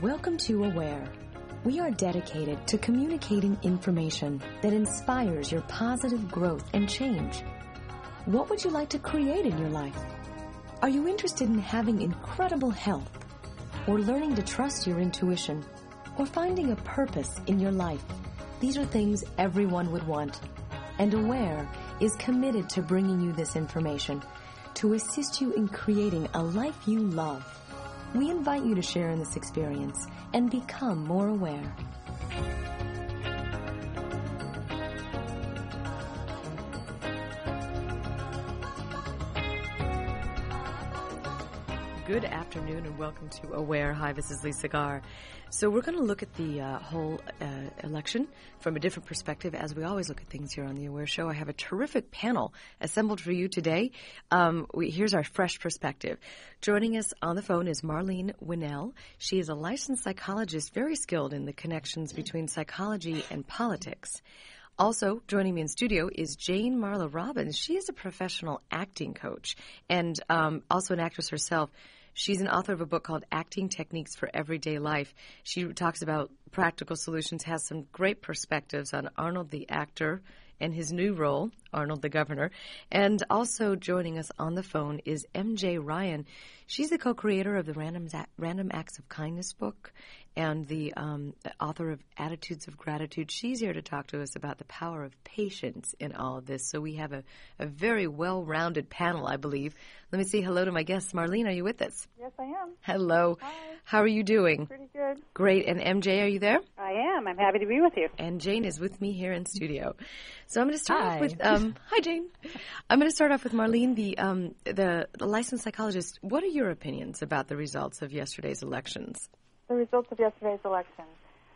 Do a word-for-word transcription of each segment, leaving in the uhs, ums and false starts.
Welcome to Aware. We are dedicated to communicating information that inspires your positive growth and change. What would you like to create in your life? Are you interested in having incredible health, or learning to trust your intuition, or finding a purpose in your life? These are things everyone would want. And Aware is committed to bringing you this information to assist you in creating a life you love. We invite you to share in this experience and become more aware. Good afternoon and welcome to Aware. Hi, this is Lisa Garr. So we're going to look at the uh, whole uh, election from a different perspective, as we always look at things here on the Aware Show. I have a terrific panel assembled for you today. Um, we, here's our fresh perspective. Joining us on the phone is Marlene Winell. She is a licensed psychologist, very skilled in the connections between psychology and politics. Also joining me in studio is Jane Marla Robbins. She is a professional acting coach and um, also an actress herself. She's an author of a book called Acting Techniques for Everyday Life. She talks about practical solutions, has some great perspectives on Arnold the actor and his new role, Arnold the governor. And also joining us on the phone is M J Ryan. She's the co-creator of the Random, Random Acts of Kindness book and the um, author of Attitudes of Gratitude. She's here to talk to us about the power of patience in all of this. So we have a, a very well-rounded panel, I believe. Let me say hello to my guests. Marlene, are you with us? Yes, I am. Hello. Hi. How are you doing? Pretty good. Great. And M J, are you there? I am. I'm happy to be with you. And Jane is with me here in studio. So I'm going to start Hi. off with um, hi, Jane. I'm going to start off with Marlene, the, um, the the licensed psychologist. What are your opinions about the results of yesterday's elections? The results of yesterday's election.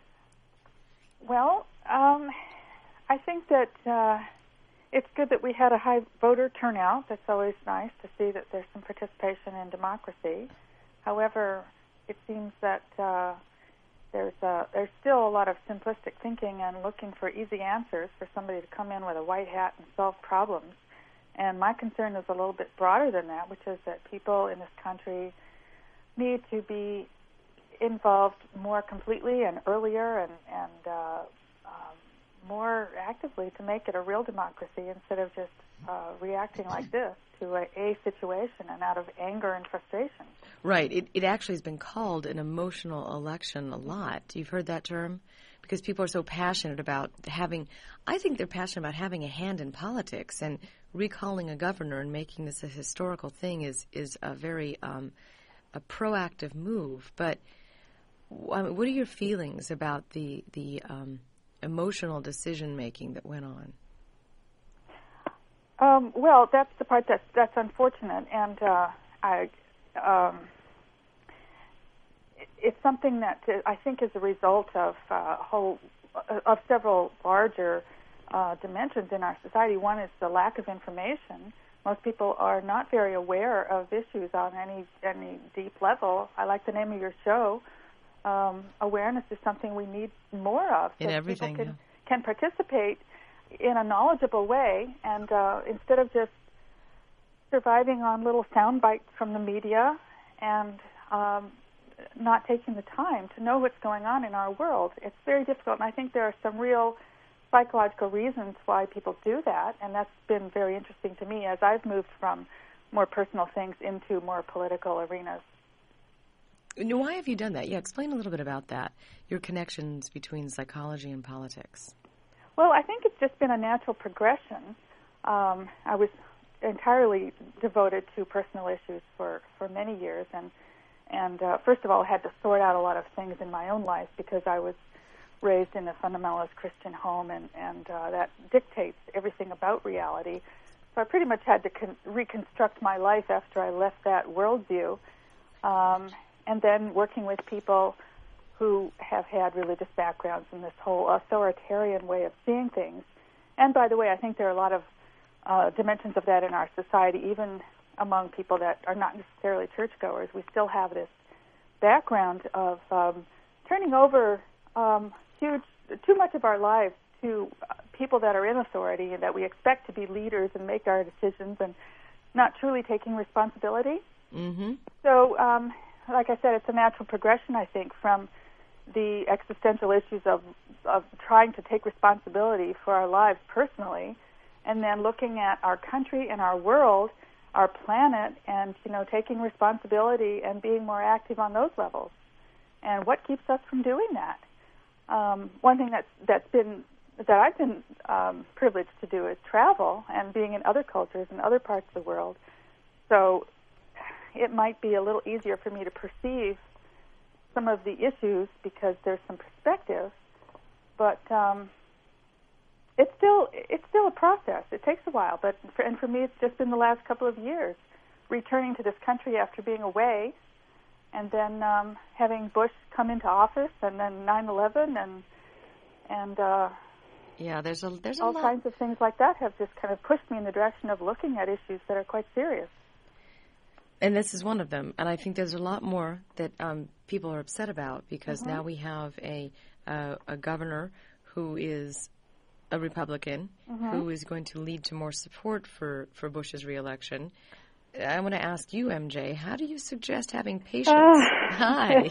Well, um, I think that uh, it's good that we had a high voter turnout. That's always nice to see that there's some participation in democracy. However, it seems that uh, there's uh, there's still a lot of simplistic thinking and looking for easy answers for somebody to come in with a white hat and solve problems. And my concern is a little bit broader than that, which is that people in this country need to be involved more completely and earlier and, and uh, um, more actively to make it a real democracy instead of just uh, reacting like this to a, a situation and out of anger and frustration. Right. It, it actually has been called an emotional election a lot. You've heard that term? Because people are so passionate about having, I think they're passionate about having a hand in politics, and recalling a governor and making this a historical thing is, is a very um, a proactive move. But I mean, what are your feelings about the the um, emotional decision making that went on? Um, well, that's the part that's that's unfortunate, and uh, I um, it, it's something that uh, I think is a result of uh, whole uh, of several larger uh, dimensions in our society. One is the lack of information. Most people are not very aware of issues on any any deep level. I like the name of your show. Um, awareness is something we need more of. In everything, people can, yeah. can participate in a knowledgeable way, and uh, instead of just surviving on little sound bites from the media and um, not taking the time to know what's going on in our world, it's very difficult. And I think there are some real psychological reasons why people do that, and that's been very interesting to me as I've moved from more personal things into more political arenas. Why have you done that? Yeah, explain a little bit about that, your connections between psychology and politics. Well, I think it's just been a natural progression. Um, I was entirely devoted to personal issues for, for many years, and and uh, first of all, I had to sort out a lot of things in my own life because I was raised in a fundamentalist Christian home, and, and uh, that dictates everything about reality. So I pretty much had to con- reconstruct my life after I left that worldview. Um, and then working with people who have had religious backgrounds in this whole authoritarian way of seeing things. And by the way, I think there are a lot of uh, dimensions of that in our society, even among people that are not necessarily churchgoers. We still have this background of um, turning over um, huge, too much of our lives to uh, people that are in authority and that we expect to be leaders and make our decisions and not truly taking responsibility. Mm-hmm. So um, like I said, it's a natural progression, I think, from the existential issues of of trying to take responsibility for our lives personally, and then looking at our country and our world, our planet, and, you know, taking responsibility and being more active on those levels. And what keeps us from doing that? Um, one thing that's that's been that I've been um, privileged to do is travel and being in other cultures and other parts of the world. So it might be a little easier for me to perceive some of the issues because there's some perspective, but um, it's still it's still a process. It takes a while, but for, and for me, it's just been the last couple of years, returning to this country after being away, and then um, having Bush come into office, and then nine eleven, and and uh, yeah, there's a there's a all lot. kinds of things like that have just kind of pushed me in the direction of looking at issues that are quite serious. And this is one of them. And I think there's a lot more that um, people are upset about because mm-hmm. now we have a uh, a governor who is a Republican mm-hmm. who is going to lead to more support for, for Bush's reelection. I want to ask you, M J, how do you suggest having patience? Uh. Hi.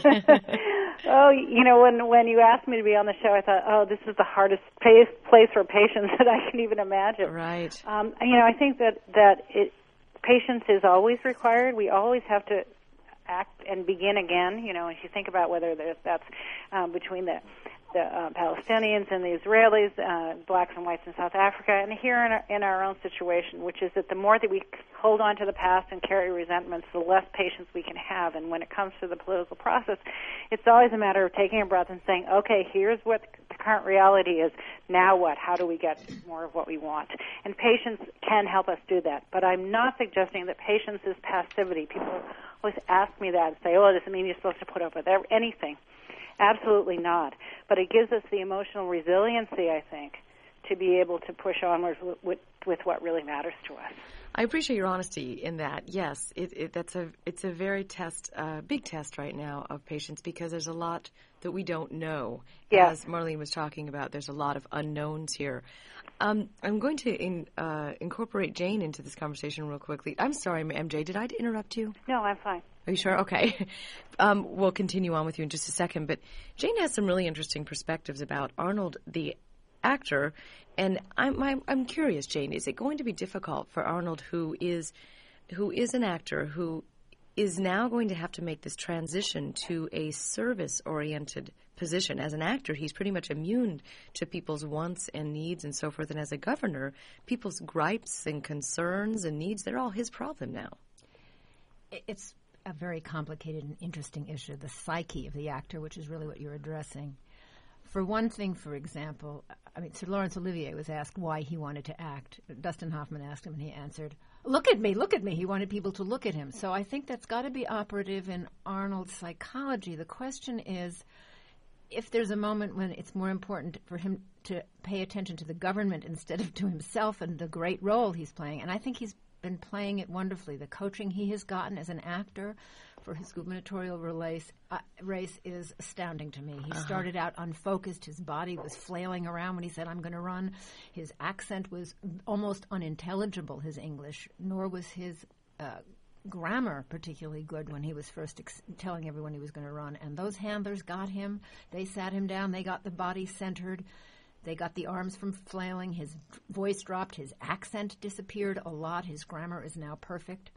Oh, you know, when when you asked me to be on the show, I thought, oh, this is the hardest place, place for patience that I can even imagine. Right. Um, you know, I think that, that it, patience is always required. We always have to act and begin again. You know, as you think about whether there's, that's um, between the the uh, Palestinians and the Israelis, uh, blacks and whites in South Africa, and here in our, in our own situation, which is that the more that we hold on to the past and carry resentments, the less patience we can have. And when it comes to the political process, it's always a matter of taking a breath and saying, okay, here's what the current reality is. Now what? How do we get more of what we want? And patience can help us do that. But I'm not suggesting that patience is passivity. People always ask me that and say, oh, does it mean you're supposed to put up with anything? Absolutely not. But it gives us the emotional resiliency, I think, to be able to push onwards with, with, with what really matters to us. I appreciate your honesty in that. Yes, it, it, that's a it's a very test, uh, big test right now of patience because there's a lot that we don't know. Yeah. As Marlene was talking about, there's a lot of unknowns here. Um, I'm going to in, uh, incorporate Jane into this conversation real quickly. I'm sorry, M J, did I interrupt you? No, I'm fine. Are you sure? Okay. Um, we'll continue on with you in just a second. But Jane has some really interesting perspectives about Arnold, the actor. And I'm, I'm, I'm curious, Jane, is it going to be difficult for Arnold, who is who is an actor, who is now going to have to make this transition to a service-oriented position? As an actor, he's pretty much immune to people's wants and needs and so forth. And as a governor, people's gripes and concerns and needs, they're all his problem now. It's a very complicated and interesting issue, the psyche of the actor, which is really what you're addressing. For one thing, for example, I mean, Sir Laurence Olivier was asked why he wanted to act. Dustin Hoffman asked him, and he answered, look at me, look at me. He wanted people to look at him. So I think that's got to be operative in Arnold's psychology. The question is, if there's a moment when it's more important for him to pay attention to the government instead of to himself and the great role he's playing, and I think he's been playing it wonderfully. The coaching he has gotten as an actor for his gubernatorial race, uh, race is astounding to me. He uh-huh. started out unfocused. His body was flailing around when he said, I'm going to run. His accent was almost unintelligible, his English, nor was his uh, grammar particularly good when he was first ex- telling everyone he was going to run. And those handlers got him. They sat him down. They got the body centered. They got the arms from flailing. His voice dropped. His accent disappeared a lot. His grammar is now perfect.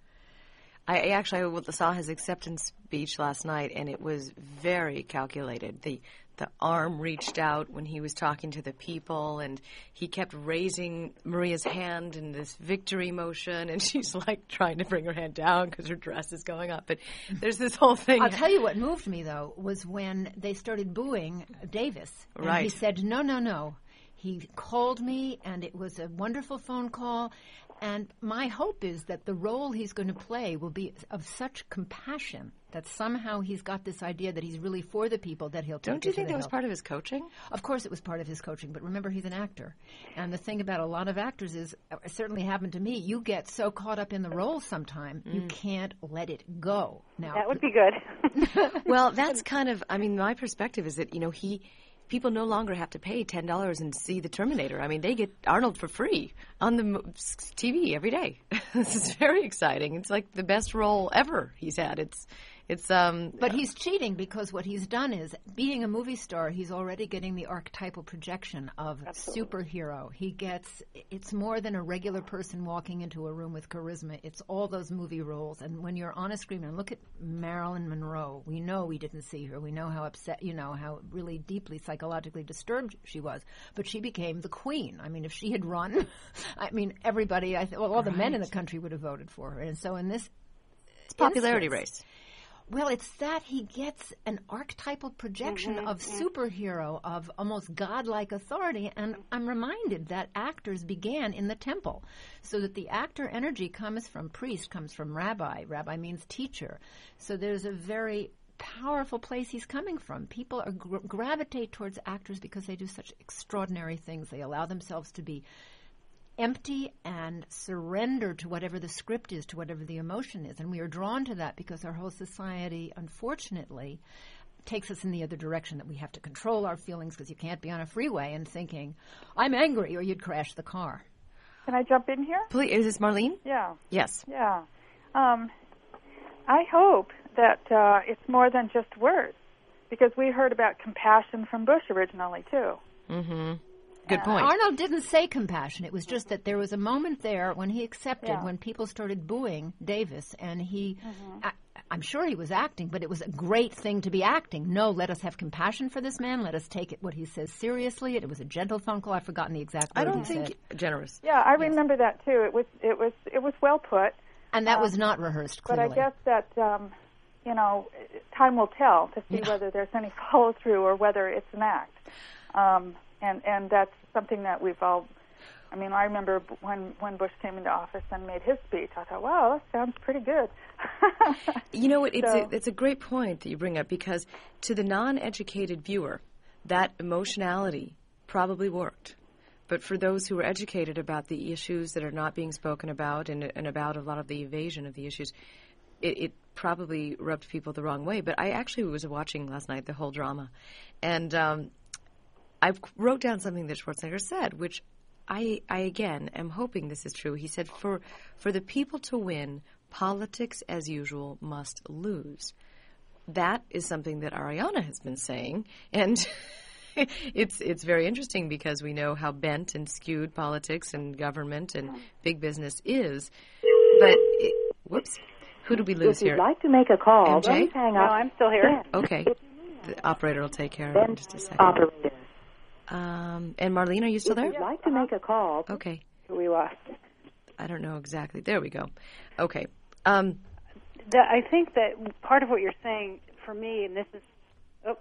I actually saw his acceptance speech last night, and it was very calculated. The the arm reached out when he was talking to the people, and he kept raising Maria's hand in this victory motion, and she's like trying to bring her hand down because her dress is going up. But there's this whole thing. I'll tell you what moved me, though, was when they started booing Davis. And right. He said, no, no, no. He called me, and it was a wonderful phone call. And my hope is that the role he's going to play will be of such compassion that somehow he's got this idea that he's really for the people, that he'll take Don't you it to think the that was hill. part of his coaching? Of course it was part of his coaching, but remember, he's an actor. And the thing about a lot of actors is, it certainly happened to me, you get so caught up in the role sometime, mm. you can't let it go. Now, that would be good. Well, that's kind of, I mean, my perspective is that, you know, he... people no longer have to pay ten dollars and see the Terminator. I mean, they get Arnold for free on the T V every day. This is very exciting. It's like the best role ever he's had. It's It's um. But he's cheating because what he's done is, being a movie star, he's already getting the archetypal projection of Absolutely. superhero. He gets, it's more than a regular person walking into a room with charisma. It's all those movie roles. And when you're on a screen, and look at Marilyn Monroe. We know we didn't see her. We know how upset, you know, how really deeply psychologically disturbed she was. But she became the queen. I mean, if she had run, I mean, everybody, I th- well, all the men in the country would have voted for her. And so in this It's a popularity instance, race. well, it's that he gets an archetypal projection Mm-hmm, of superhero, of almost godlike authority, and I'm reminded that actors began in the temple, so that the actor energy comes from priest, comes from rabbi. Rabbi means teacher. So there's a very powerful place he's coming from. People are gra- gravitate towards actors because they do such extraordinary things. They allow themselves to be empty and surrender to whatever the script is, to whatever the emotion is. And we are drawn to that because our whole society, unfortunately, takes us in the other direction, that we have to control our feelings because you can't be on a freeway and thinking, I'm angry, or you'd crash the car. Can I jump in here? Please, is this Marlene? Yeah. Yes. Yeah. Um, I hope that uh, it's more than just words, because we heard about compassion from Bush originally, too. Mm-hmm. Good point. Arnold didn't say compassion. It was just that there was a moment there when he accepted, Yeah. when people started booing Davis, and he, Mm-hmm. I, I'm sure he was acting, but it was a great thing to be acting. No, let us have compassion for this man. Let us take it, what he says, seriously. It was a gentle phone call. I've forgotten the exact word I don't he think said. generous. Yeah, I remember that, too. It was it was, it was well put. And that Um, was not rehearsed, But clearly. I guess that, um, you know, time will tell to see Yeah. whether there's any follow-through or whether it's an act. Um, and, and that's something that we've all, I mean, I remember b- when, when Bush came into office and made his speech, I thought, wow, that sounds pretty good. You know what? It's So- a, it's a great point that you bring up, because to the non-educated viewer, that emotionality probably worked. But for those who are educated about the issues that are not being spoken about, and, and about a lot of the evasion of the issues, it, it probably rubbed people the wrong way. But I actually was watching last night the whole drama, and um, I wrote down something that Schwarzenegger said, which I, I again am hoping this is true. He said, for for the people to win, politics as usual must lose. That is something that Ariana has been saying, and it's it's very interesting because we know how bent and skewed politics and government and big business is. But it, whoops, who did we lose If you'd here? like to make a call, M J? please hang No, up. I'm still here. Okay, the operator will take care of it Then in just a second. operator. Um, and Marlene, are you still If there? you'd like to make a call, Okay, We lost. I don't know exactly. There we go. Okay. Um, That, I think that part of what you're saying for me, and this is, oh,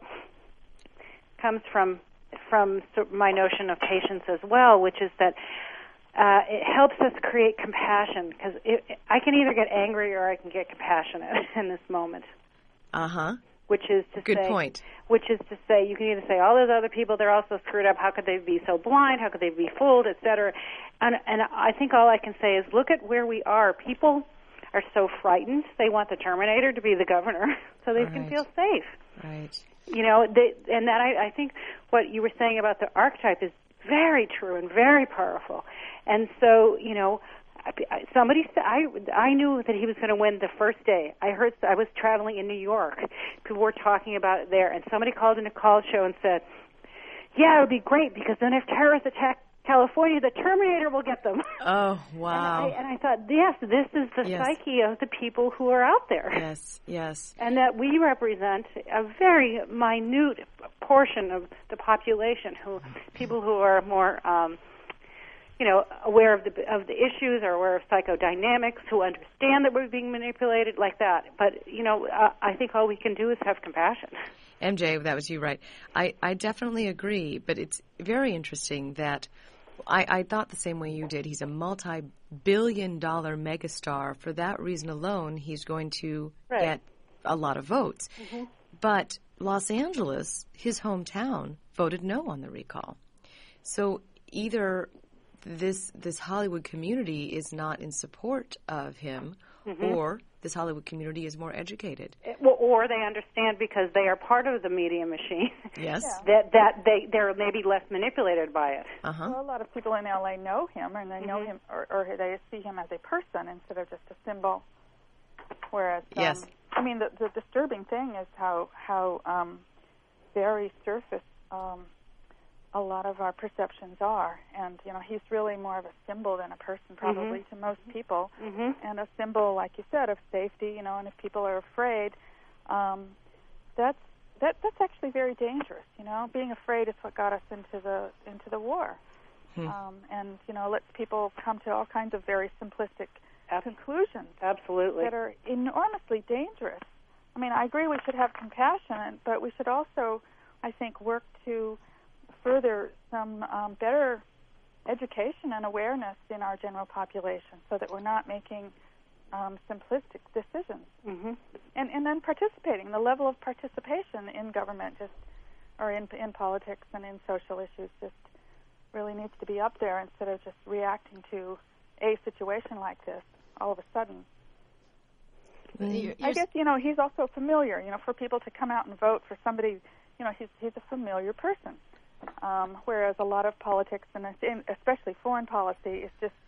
comes from from sort of my notion of patience as well, which is that uh, it helps us create compassion, because I can either get angry or I can get compassionate in this moment. uh huh. Which is to Good say, point. Which is to say, you can either say all those other people, they're also screwed up. How could they be so blind? How could they be fooled, et cetera? And and I think all I can say is, look at where we are. People are so frightened. They want the Terminator to be the governor, so they can Right. feel safe. Right. You know, they, and that I, I think what you were saying about the archetype is very true and very powerful. And so, you know, I- somebody said, I I knew that he was going to win the first day. I heard I was traveling in New York. People were talking about it there, and somebody called in a call show and said, "Yeah, it would be great because then if terrorists attack California, the Terminator will get them." Oh, wow. And I, and I thought, yes, this is the Yes. psyche of the people who are out there. Yes, yes. And that we represent a very minute portion of the population, who people who are more, um, you know, aware of the of the issues, or aware of psychodynamics, who understand that we're being manipulated, like that. But you know, uh, I think all we can do is have compassion. M J, that was you, right? I, I definitely agree, but it's very interesting that I, I thought the same way you did. He's a multi-billion dollar megastar. For that reason alone, he's going to Right. get a lot of votes. But Los Angeles, his hometown, voted no on the recall. So either this this Hollywood community is not in support of him, or this Hollywood community is more educated. It- well, or they understand because they are part of the media machine. Yes? that that they they're maybe less manipulated by it. Uh-huh. Well, a lot of people in L A know him, and they know him, or, or they see him as a person instead of just a symbol. Whereas, um, Yes. I mean, the, the disturbing thing is how how um, very surface um, a lot of our perceptions are. And, you know, he's really more of a symbol than a person probably Mm-hmm. to most people. Mm-hmm. And a symbol, like you said, of safety, you know, and if people are afraid, um, that's that that's actually very dangerous, you know. Being afraid is what got us into the into the war. Hmm. Um, and, you know, lets people come to all kinds of very simplistic Ab- conclusions Absolutely. that are enormously dangerous. I mean, I agree we should have compassion, but we should also, I think, work to further some um, better education and awareness in our general population so that we're not making um, simplistic decisions. Mm-hmm. And, and then participating, the level of participation in government just, or in, in politics and in social issues just really needs to be up there instead of just reacting to a situation like this all of a sudden. You're, I guess, you know, he's also familiar, you know, for people to come out and vote for somebody, you know, he's he's a familiar person. Um, whereas a lot of politics, and especially foreign policy, is just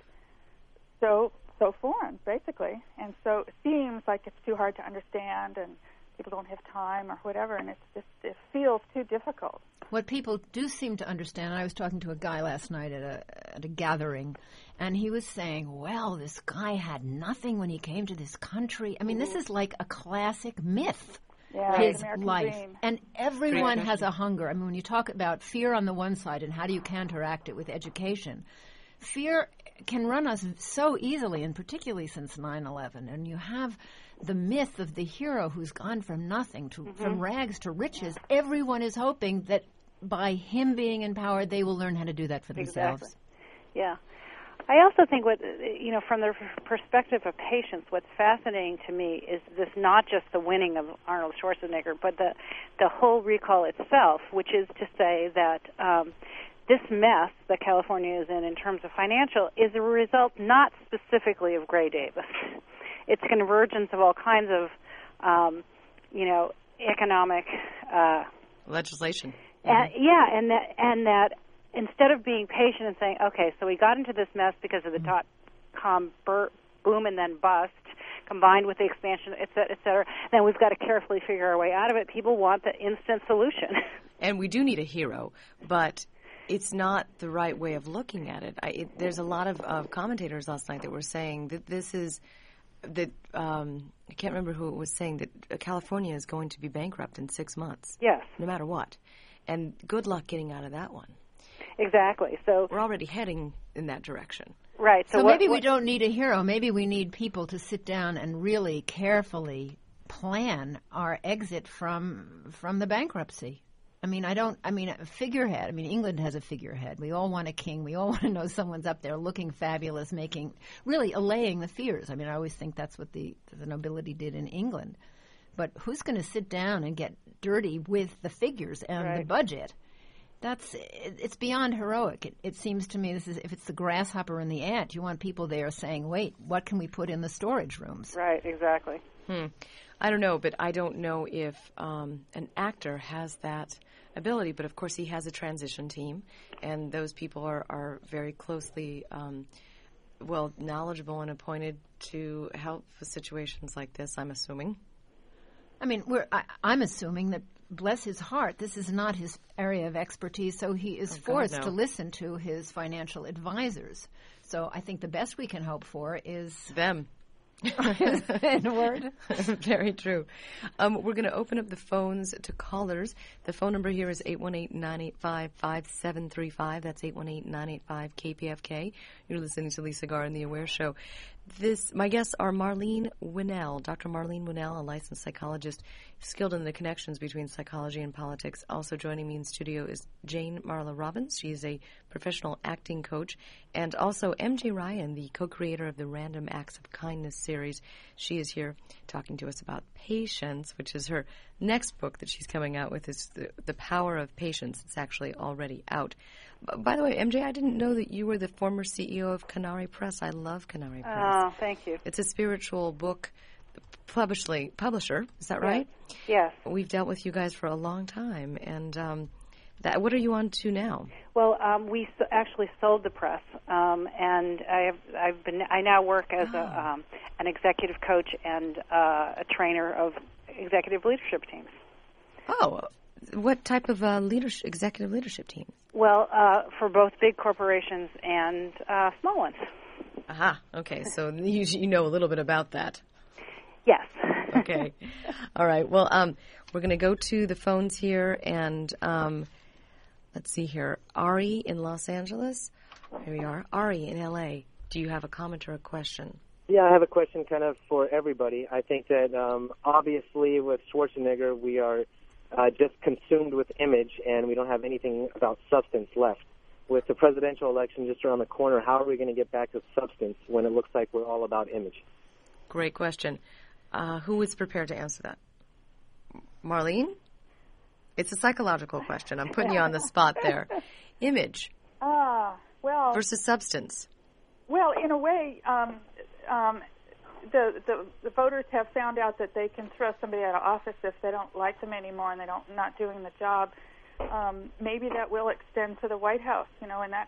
so, so foreign, basically. And so it seems like it's too hard to understand and people don't have time or whatever, and it's just, it feels too difficult. What people do seem to understand, I was talking to a guy last night at a at a gathering, and he was saying, well, this guy had nothing when he came to this country. I mean, this is like a classic myth, Yeah, his American life. dream. And everyone has a hunger. I mean, when you talk about fear on the one side and how do you counteract it with education, fear can run us so easily, and particularly since nine eleven. And you have the myth of the hero who's gone from nothing to Mm-hmm. from rags to riches. Everyone is hoping that by him being in power, they will learn how to do that for themselves. Exactly. Yeah. I also think what, you know, from the perspective of patients, what's fascinating to me is this, not just the winning of Arnold Schwarzenegger, but the, the whole recall itself, which is to say that um, this mess that California is in in terms of financial is a result not specifically of Gray Davis. It's convergence of all kinds of, um, you know, economic uh, legislation. And, yeah, and that and that instead of being patient and saying, okay, so we got into this mess because of the dot com bur- boom and then bust, combined with the expansion, et cetera, et cetera, then we've got to carefully figure our way out of it. People want the instant solution. And we do need a hero, but it's not the right way of looking at it. I, it there's a lot of, of commentators last night that were saying that this is that um, I can't remember who it was saying that California is going to be bankrupt in six months. Yes. No matter what. And good luck getting out of that one. Exactly. So we're already heading in that direction. Right. So, So, maybe what, we don't need a hero. Maybe we need people to sit down and really carefully plan our exit from from the bankruptcy. I mean, I don't. I mean, a figurehead. I mean, England has a figurehead. We all want a king. We all want to know someone's up there looking fabulous, making really allaying the fears. I mean, I always think that's what the the nobility did in England. But who's going to sit down and get dirty with the figures and Right. the budget? That's it, it's beyond heroic. It, it seems to me this is if it's the grasshopper and the ant. You want people there saying, "Wait, what can we put in the storage rooms?" right, exactly. Hmm. I don't know, but I don't know if um, an actor has that ability. But of course, he has a transition team, and those people are, are very closely, um, well, knowledgeable and appointed to help with situations like this, I'm assuming. I mean, we're, I, I'm assuming that, bless his heart, this is not his area of expertise, so he is Oh, God, forced no. to listen to his financial advisors. So I think the best we can hope for is, Them. in a word, Very true. Um, we're going to open up the phones to callers. The phone number here is eight one eight, nine eight five, five seven three five. That's eight one eight, nine eight five, K P F K. You're listening to Lisa Garr and The Aware Show. This, my guests are Marlene Winell, Doctor Marlene Winell, a licensed psychologist skilled in the connections between psychology and politics. Also joining me in studio is Jane Marla Robbins. She is a professional acting coach. And also M J Ryan, the co-creator of the Random Acts of Kindness series. She is here talking to us about Patience, which is her next book that she's coming out with, is The, the Power of Patience. It's actually already out. B- By the way, M J, I didn't know that you were the former C E O of Canary Press. I love Canary Press. Oh, thank you. It's a spiritual book publishly, publisher. Is that right? Yes. We've dealt with you guys for a long time, and um, That, what are you on to now? Well, um, we s- actually sold the press, um, and I have I've been I now work as oh. a um, an executive coach and uh, a trainer of executive leadership teams. Oh, what type of uh, leadership, executive leadership team? Well, uh, for both big corporations and uh, small ones. Aha. Okay, so you you know a little bit about that. Yes. Okay. All right. Well, um, we're going to go to the phones here, and um, let's see here. Ari in Los Angeles. Here we are. Ari in L A. Do you have a comment or a question? Yeah, I have a question kind of for everybody. I think that um, obviously with Schwarzenegger, we are uh, just consumed with image, and we don't have anything about substance left. With the presidential election just around the corner, how are we going to get back to substance when it looks like we're all about image? Great question. Uh, who is prepared to answer that? Marlene? It's a psychological question. I'm putting you on the spot there. Image Ah, well, versus substance. well, in a way, um, um, the, the the voters have found out that they can throw somebody out of office if they don't like them anymore and they don't not doing the job. Um, maybe that will extend to the White House, you know, and that.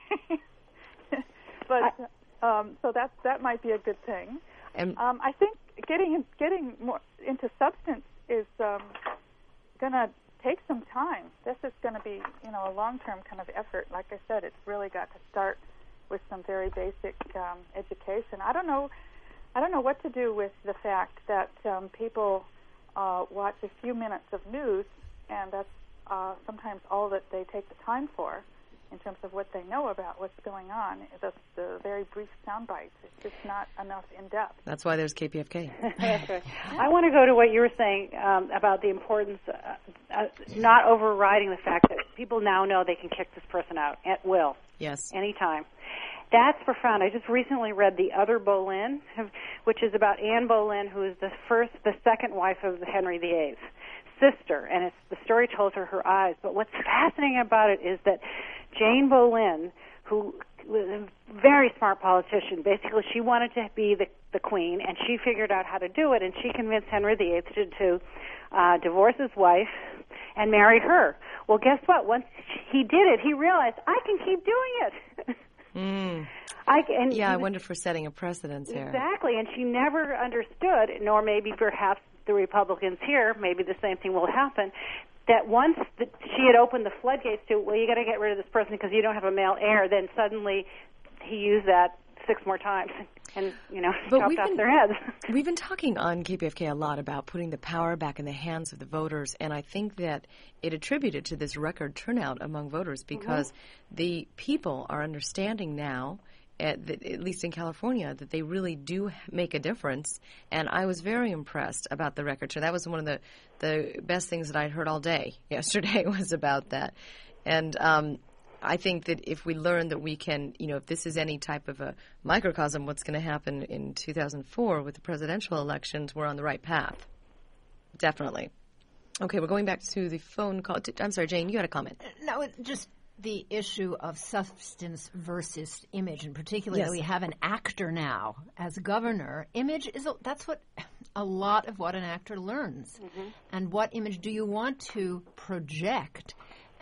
but um, so that that might be a good thing. And Um, I think getting getting more into substance is um, going to take some time. This is going to be, you know, a long-term kind of effort. Like I said, it's really got to start with some very basic um, education. I don't know. I don't know what to do with the fact that um, people uh, watch a few minutes of news, and that's uh, sometimes all that they take the time for in terms of what they know about what's going on. The, the very brief sound bites. It's just not enough in depth. that's why there's K P F K. That's right. I want to go to what you were saying um, about the importance, uh, uh, not overriding the fact that people now know they can kick this person out at will, Yes. anytime. That's profound. I just recently read The Other Boleyn, which is about Anne Boleyn, who is the first, the second wife of Henry the Eighth, sister, and it's the story tells her her eyes. But what's fascinating about it is that Jane Boleyn, who was a very smart politician, basically she wanted to be the, the queen, and she figured out how to do it, and she convinced Henry the Eighth to, to uh, divorce his wife and marry her. Well, guess what? Once he did it, he realized, I can keep doing it. Mm. I, and Yeah, I he- wonder if we're setting a precedence here. Exactly, and she never understood, nor maybe perhaps the Republicans here, maybe the same thing will happen, that once the, she had opened the floodgates to, well, you got to get rid of this person because you don't have a male heir, then suddenly he used that six more times and, you know, But chopped we've off been- their heads. We've been talking on K P F K a lot about putting the power back in the hands of the voters, and I think that it attributed to this record turnout among voters because mm-hmm. the people are understanding now, at, the, at least in California, that they really do make a difference. And I was very impressed about the record turnout. That was one of the, the best things that I'd heard all day yesterday was about that. And um, I think that if we learn that we can, you know, if this is any type of a microcosm, what's going to happen in two thousand four with the presidential elections, we're on the right path. Definitely. Okay, we're going back to the phone call. I'm sorry, Jane, you had a comment. No, it just the issue of substance versus image, and particularly Yes. we have an actor now as governor. Image is a, that's what a lot of what an actor learns, mm-hmm. and what image do you want to project?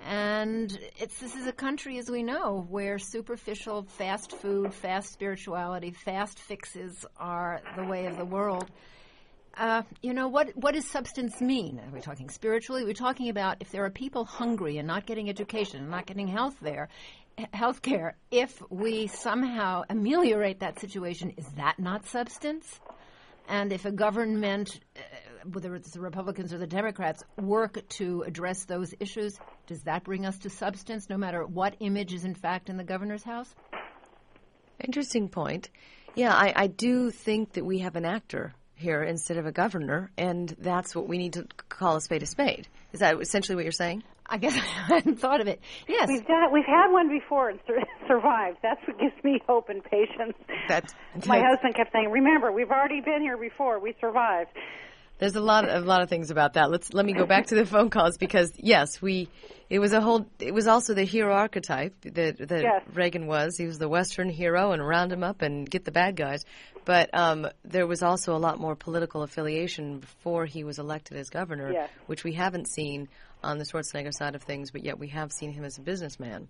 And it's this is a country, as we know, where superficial, fast food, fast spirituality, fast fixes are the way of the world. Uh, you know, what what does substance mean? Are we talking spiritually? We're talking about if there are people hungry and not getting education and not getting health there, health care, if we somehow ameliorate that situation, is that not substance? And if a government, uh, whether it's the Republicans or the Democrats, work to address those issues, does that bring us to substance, no matter what image is in fact in the governor's house? Interesting point. Yeah, I, I do think that we have an actor here instead of a governor, and that's what we need to call a spade a spade. Is that essentially what you're saying? I guess I hadn't thought of it. Yes. We've done, we've had one before and sur- survived. That's what gives me hope and patience. That, My that- husband kept saying, remember, we've already been here before. We survived. There's a lot of, a lot of things about that. Let's let me go back to the phone calls because yes, we it was a whole it was also the hero archetype that that Yes. Reagan was. He was the Western hero and round him up and get the bad guys. But um, there was also a lot more political affiliation before he was elected as governor, Yes. which we haven't seen on the Schwarzenegger side of things, but yet we have seen him as a businessman.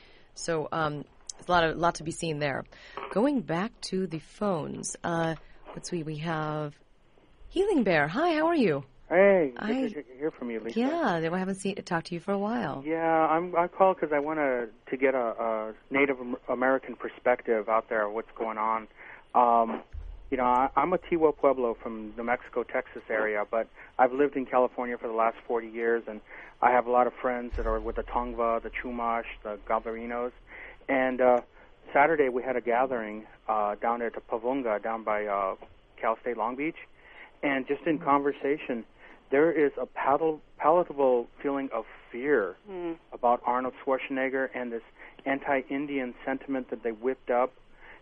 So um, there's a lot of lot to be seen there. Going back to the phones, uh, let's see, we have Healing Bear. Hi, how are you? Hey, good I- to hear from you, Lisa. Yeah, I haven't seen talked to you for a while. Yeah, I'm, I called because I want to to get a, a Native Am- American perspective out there of what's going on. Um, you know, I, I'm a Tiwa Pueblo from New Mexico, Texas area, but I've lived in California for the last forty years, and I have a lot of friends that are with the Tongva, the Chumash, the Galvarinos. And uh, Saturday we had a gathering uh, down at Pavunga, down by uh, Cal State Long Beach. And just in conversation, there is a paddle, palatable feeling of fear Mm. about Arnold Schwarzenegger and this anti-Indian sentiment that they whipped up.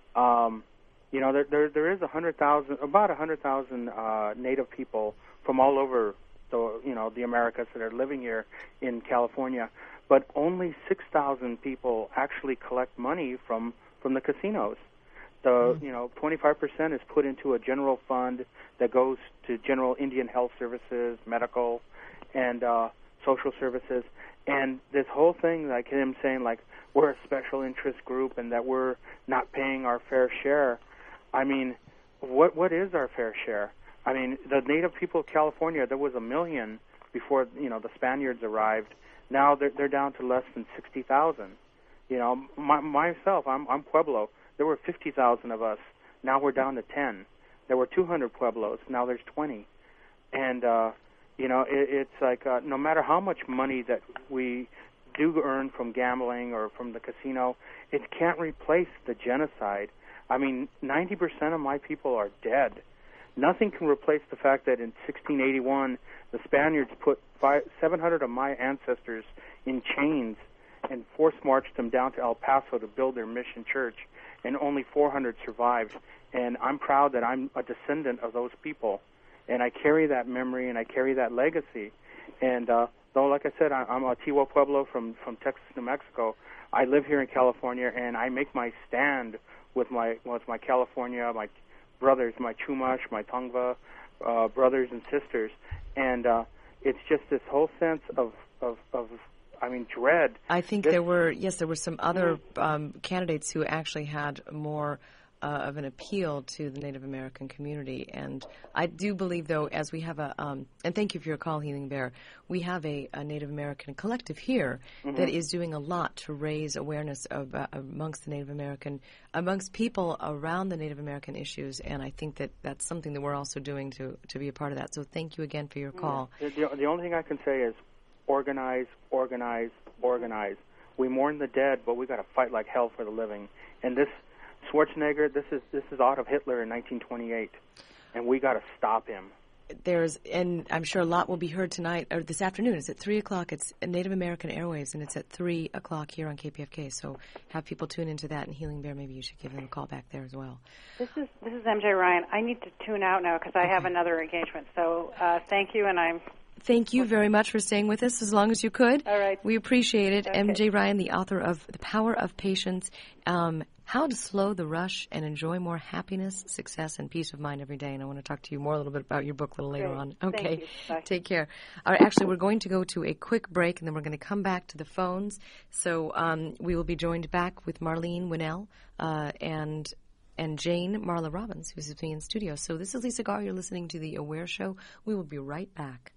Um, you know, there there, there is a hundred thousand, about a hundred thousand uh, Native people from all over the you know the Americas that are living here in California, but only six thousand people actually collect money from from the casinos. The you know twenty-five percent is put into a general fund that goes to general Indian health services, medical, and uh, social services. And this whole thing, like him saying, like we're a special interest group and that we're not paying our fair share. I mean, what what is our fair share? I mean, the native people of California, there was a million before you know the Spaniards arrived. Now they're they're down to less than sixty thousand. You know, my, myself, I'm I'm Pueblo. There were fifty thousand of us. Now we're down to ten. There were two hundred Pueblos. Now there's twenty. And, uh, you know, it, it's like uh, no matter how much money that we do earn from gambling or from the casino, it can't replace the genocide. I mean, ninety percent of my people are dead. Nothing can replace the fact that in sixteen eighty-one, the Spaniards put five, seven hundred of my ancestors in chains and force-marched them down to El Paso to build their mission church, and only four hundred survived. And I'm proud that I'm a descendant of those people, and I carry that memory and I carry that legacy. And uh, though, like I said, I, I'm a Tiwa Pueblo from, from Texas, New Mexico, I live here in California, and I make my stand with my with my California, my brothers, my Chumash, my Tongva uh, brothers and sisters. And uh, it's just this whole sense of, of, of I mean, dread. I think This- there were, yes, there were some other um, candidates who actually had more uh, of an appeal to the Native American community. And I do believe, though, as we have a, um, and thank you for your call, Healing Bear, we have a, a Native American collective here that is doing a lot to raise awareness of, uh, amongst the Native American, amongst people around the Native American issues. And I think that that's something that we're also doing to, to be a part of that. So thank you again for your call. The, the, the only thing I can say is organize, organize, organize. We mourn the dead, but we got to fight like hell for the living. And this Schwarzenegger, this is this is Adolf Hitler in nineteen twenty-eight, and we got to stop him. There's, and I'm sure a lot will be heard tonight, or this afternoon. It's at three o'clock. It's Native American Airwaves, and it's at three o'clock here on K P F K. So have people tune into that, and Healing Bear, maybe you should give them a call back there as well. This is this is M J Ryan. I need to tune out now because I have another engagement. So uh, thank you, and I'm. Thank you very much for staying with us as long as you could. All right. We appreciate it. Okay. M J Ryan, the author of The Power of Patience, um, How to Slow the Rush and Enjoy More Happiness, Success, and Peace of Mind Every Day. And I want to talk to you more a little bit about your book a little later Great. on. Thank Okay. you. Bye. Take care. All right, actually, we're going to go to a quick break, and then we're going to come back to the phones. So um, we will be joined back with Marlene Winnell uh, and and Jane Marla Robbins, who's with me in studio. So this is Lisa Garr. You're listening to The Aware Show. We will be right back.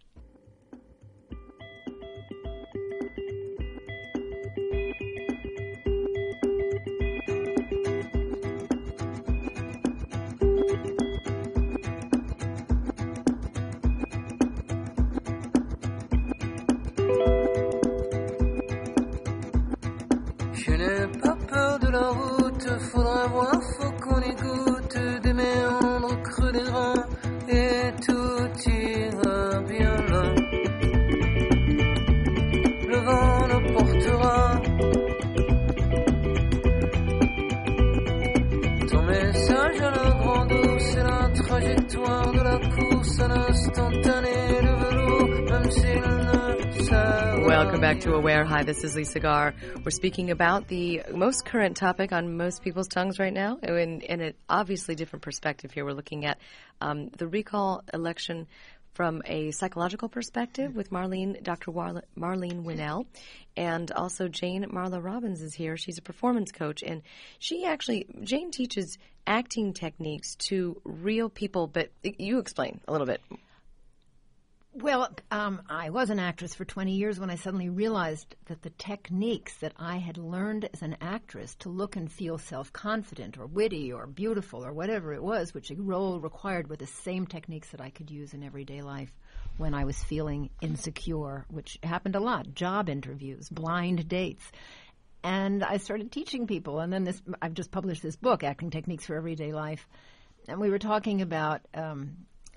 Je n'ai pas peur de la route, faudra voir, faut qu'on écoute des méandres creux des reins et tout ira bien là. Le vent nous portera. Ton message à la grande eau, c'est la trajectoire de la course un instantané de velours, même s'il ne savait. Welcome back to Aware. Hi, this is Lisa Garr. We're speaking about the most current topic on most people's tongues right now, in, in an obviously different perspective here. We're looking at um, the recall election from a psychological perspective with Marlene, Doctor War- Marlene Winell, and also Jane Marla Robbins is here. She's a performance coach, and she actually, Jane teaches acting techniques to real people, but you explain a little bit. Well, um, I was an actress for twenty years when I suddenly realized that the techniques that I had learned as an actress to look and feel self-confident or witty or beautiful or whatever it was, which a role required, were the same techniques that I could use in everyday life when I was feeling insecure, which happened a lot. Job interviews, blind dates. And I started teaching people. And then this, I've just published this book, Acting Techniques for Everyday Life. And we were talking about... Um,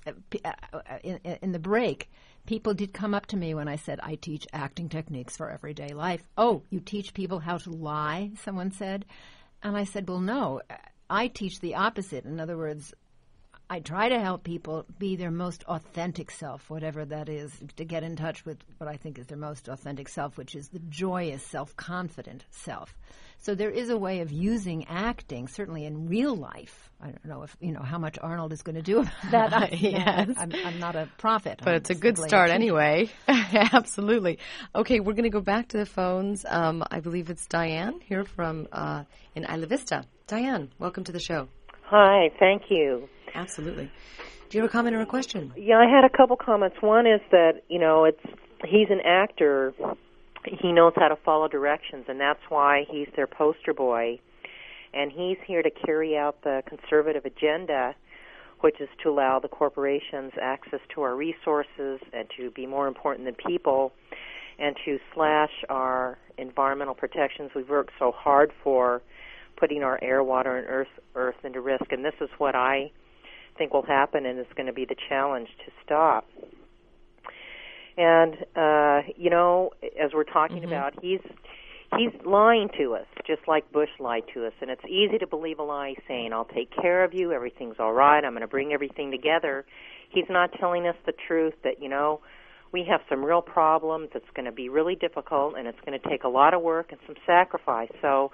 In, in the break, people did come up to me when I said, I teach acting techniques for everyday life. Oh, you teach people how to lie, someone said. And I said, well, no, I teach the opposite. In other words, I try to help people be their most authentic self, whatever that is, to get in touch with what I think is their most authentic self, which is the joyous, self-confident self. So there is a way of using acting, certainly in real life. I don't know if, you know, how much Arnold is going to do about that. I, yes. I'm, I'm not a prophet. But I'm it's a good start anyway. Absolutely. Okay, we're going to go back to the phones. Um, I believe it's Diane here from uh, in Isla Vista. Diane, welcome to the show. Hi, thank you. Absolutely. Do you have a comment or a question? Yeah, I had a couple comments. One is that, you know, it's he's an actor. He knows how to follow directions, and that's why he's their poster boy. And he's here to carry out the conservative agenda, which is to allow the corporations access to our resources and to be more important than people and to slash our environmental protections we've worked so hard for, putting our air, water, and earth, earth into risk. And this is what I think will happen, and it's going to be the challenge to stop. And, uh, you know, as we're talking mm-hmm. about, he's he's lying to us, just like Bush lied to us. And it's easy to believe a lie saying, I'll take care of you, everything's all right, I'm going to bring everything together. He's not telling us the truth that, you know, we have some real problems. It's going to be really difficult, and it's going to take a lot of work and some sacrifice. So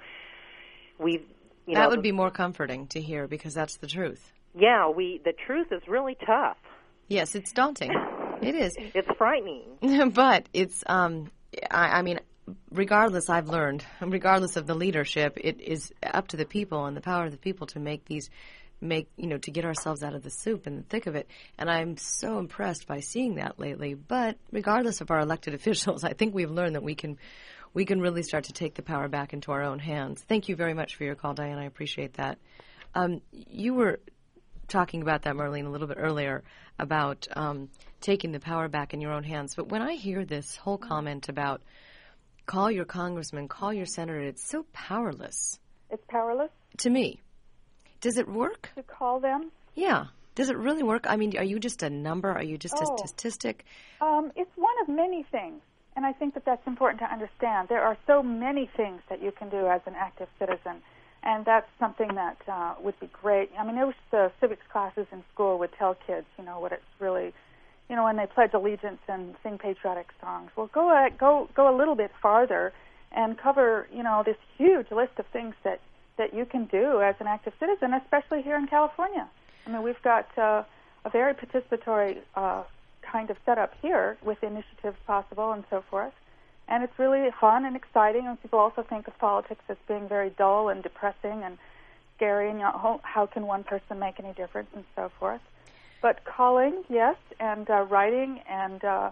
we've, you know. That would be more comforting to hear, because that's the truth. Yeah, we the truth is really tough. Yes, it's daunting. It is. It's frightening. But it's, um, I, I mean, regardless, I've learned, regardless of the leadership, it is up to the people and the power of the people to make these, make, you know, to get ourselves out of the soup and the thick of it. And I'm so impressed by seeing that lately. But regardless of our elected officials, I think we've learned that we can, we can really start to take the power back into our own hands. Thank you very much for your call, Diane. I appreciate that. Um, you were talking about that, Marlene, a little bit earlier about um, taking the power back in your own hands. But when I hear this whole comment about call your congressman, call your senator, it's so powerless. It's powerless? To me. Does it work? To call them? Yeah. Does it really work? I mean, are you just a number? Are you just oh. a statistic? Um, it's one of many things. And I think that that's important to understand. There are so many things that you can do as an active citizen. And that's something that uh, would be great. I mean, I wish the civics classes in school would tell kids, you know, what it's really, you know, when they pledge allegiance and sing patriotic songs. Well, go a, go go a little bit farther and cover, you know, this huge list of things that, that you can do as an active citizen, especially here in California. I mean, we've got uh, a very participatory uh, kind of setup here with initiatives possible and so forth. And it's really fun and exciting, and people also think of politics as being very dull and depressing and scary, and you know, how, how can one person make any difference and so forth. But calling, yes, and uh, writing and... Uh,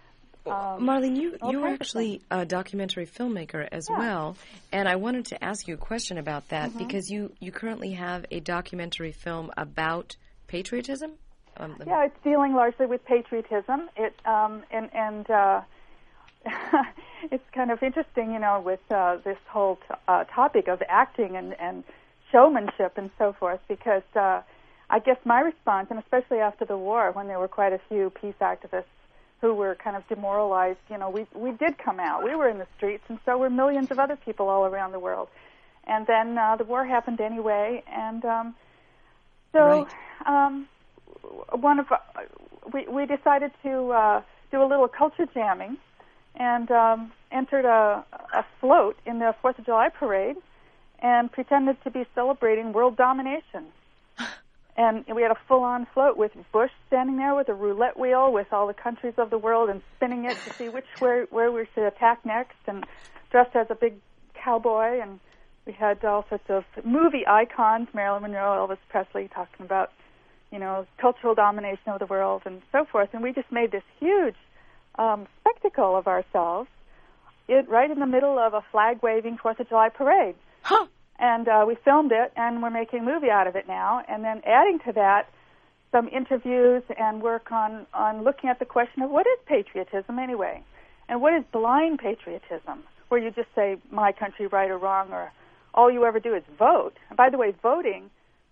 um, Marlene, you, you were actually a documentary filmmaker as yeah. well, and I wanted to ask you a question about that, mm-hmm. because you, you currently have a documentary film about patriotism? Um, yeah, it's dealing largely with patriotism. It um, and... and uh, it's kind of interesting, you know, with uh, this whole t- uh, topic of acting and, and showmanship and so forth, because uh, I guess my response, and especially after the war, when there were quite a few peace activists who were kind of demoralized, you know, we we did come out. We were in the streets, and so were millions of other people all around the world. And then uh, the war happened anyway, and um, so right. um, one of uh, we, we decided to uh, do a little culture jamming and um, entered a, a float in the Fourth of July parade and pretended to be celebrating world domination. And we had a full-on float with Bush standing there with a roulette wheel with all the countries of the world and spinning it to see which where, where we should attack next, and dressed as a big cowboy. And we had all sorts of movie icons, Marilyn Monroe, Elvis Presley, talking about, you know, cultural domination of the world and so forth. And we just made this huge um, spectacle of ourselves it, right in the middle of a flag-waving Fourth of July parade. Huh. And uh, we filmed it, and we're making a movie out of it now. And then adding to that some interviews and work on, on looking at the question of what is patriotism anyway? And what is blind patriotism, where you just say, my country, right or wrong, or all you ever do is vote. And by the way, voting,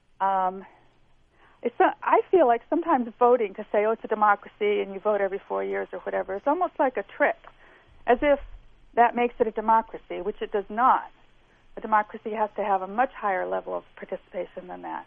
um, it's a, I feel like sometimes voting, to say, oh, it's a democracy and you vote every four years or whatever, it's almost like a trick, as if that makes it a democracy, which it does not. A democracy has to have a much higher level of participation than that.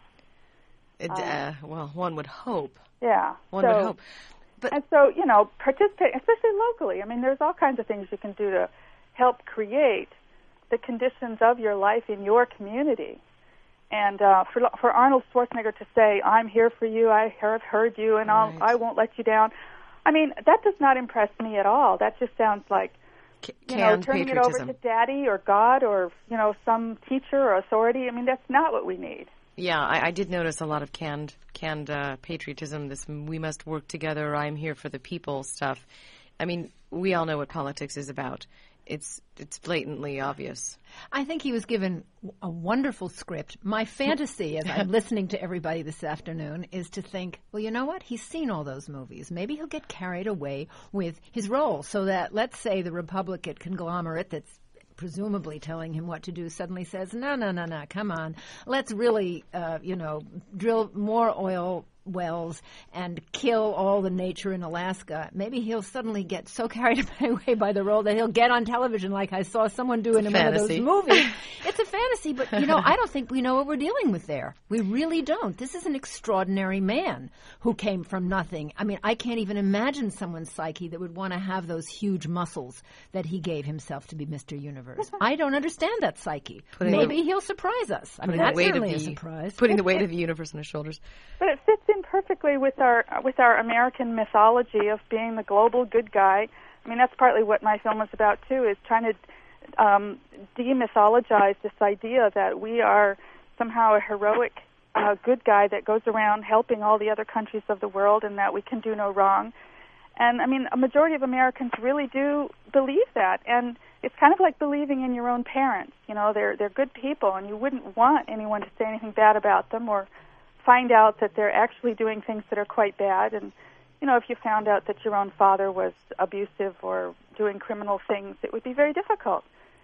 It, um, uh, well, one would hope. Yeah. One so, would hope. But and so, you know, participate, especially locally. I mean, there's all kinds of things you can do to help create the conditions of your life in your community. And uh, for for Arnold Schwarzenegger to say, I'm here for you, I have heard you, and I'll, right. I won't let you down, I mean, that does not impress me at all. That just sounds like, C- you know, turning it over to Daddy or God or, you know, some teacher or authority. I mean, that's not what we need. Yeah, I, I did notice a lot of canned canned uh, patriotism, this we must work together, I'm here for the people stuff. I mean, we all know what politics is about. It's it's blatantly obvious. I think he was given a wonderful script. My fantasy, as I'm listening to everybody this afternoon, is to think, well, you know what? He's seen all those movies. Maybe he'll get carried away with his role, so that, let's say, the Republican conglomerate that's presumably telling him what to do suddenly says, no, no, no, no, come on. Let's really, uh, you know, drill more oil wells and kill all the nature in Alaska. Maybe he'll suddenly get so carried away by the role that he'll get on television like I saw someone do in one of those movies. It's a fantasy, but, you know, I don't think we know what we're dealing with there. We really don't. This is an extraordinary man who came from nothing. I mean, I can't even imagine someone's psyche that would want to have those huge muscles that he gave himself to be Mister Universe. I don't understand that psyche. Putting Maybe the, he'll surprise us. I mean, the that's weight certainly of a the, surprise. Putting the weight of the universe on his shoulders. But it fits in perfectly with our with our American mythology of being the global good guy. I mean, that's partly what my film is about too, is trying to um, demythologize this idea that we are somehow a heroic uh, good guy that goes around helping all the other countries of the world, and that we can do no wrong. And I mean, a majority of Americans really do believe that, and it's kind of like believing in your own parents. You know, they're they're good people, and you wouldn't want anyone to say anything bad about them or find out that they're actually doing things that are quite bad. And, you know, if you found out that your own father was abusive or doing criminal things, it would be very difficult.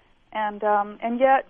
And um, and yet,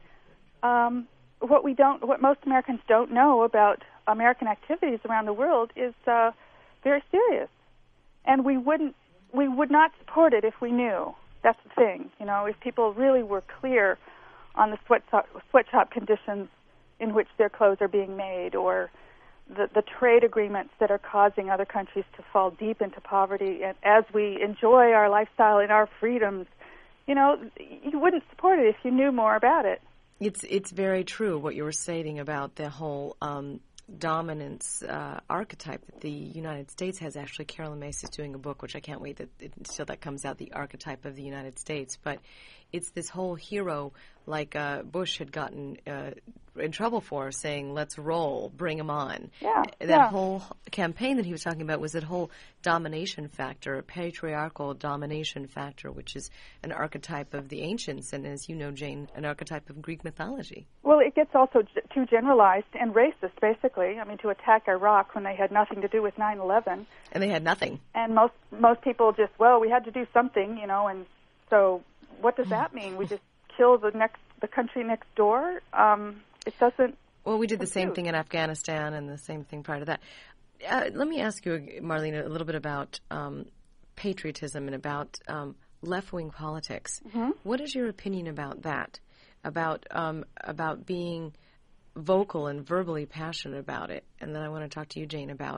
um, what we don't, what most Americans don't know about American activities around the world is uh, very serious. And we wouldn't, we would not support it if we knew. That's the thing. You know, if people really were clear on the sweatshop, sweatshop conditions in which their clothes are being made, or The, the trade agreements that are causing other countries to fall deep into poverty, and as we enjoy our lifestyle and our freedoms, you know, you wouldn't support it if you knew more about it. It's it's very true what you were stating about the whole um, dominance uh, archetype that the United States has. Actually, Carolyn Mace is doing a book, which I can't wait that it, until that comes out, The Archetype of the United States. But it's this whole hero, like uh, Bush had gotten uh, in trouble for, saying, let's roll, bring him on. Yeah, that yeah. whole campaign that he was talking about was that whole domination factor, a patriarchal domination factor, which is an archetype of the ancients, and as you know, Jane, an archetype of Greek mythology. Well, it gets also g- too generalized and racist, basically. I mean, to attack Iraq when they had nothing to do with nine eleven. And they had nothing. And most most people just, well, we had to do something, you know, and so what does that mean? We just kill the next the country next door? Um, it doesn't. Well, we did the compute. same thing in Afghanistan and the same thing prior to that. Uh, let me ask you, Marlene, a little bit about um, patriotism and about um, left-wing politics. Mm-hmm. What is your opinion about that? About um, about being vocal and verbally passionate about it? And then I want to talk to you, Jane, about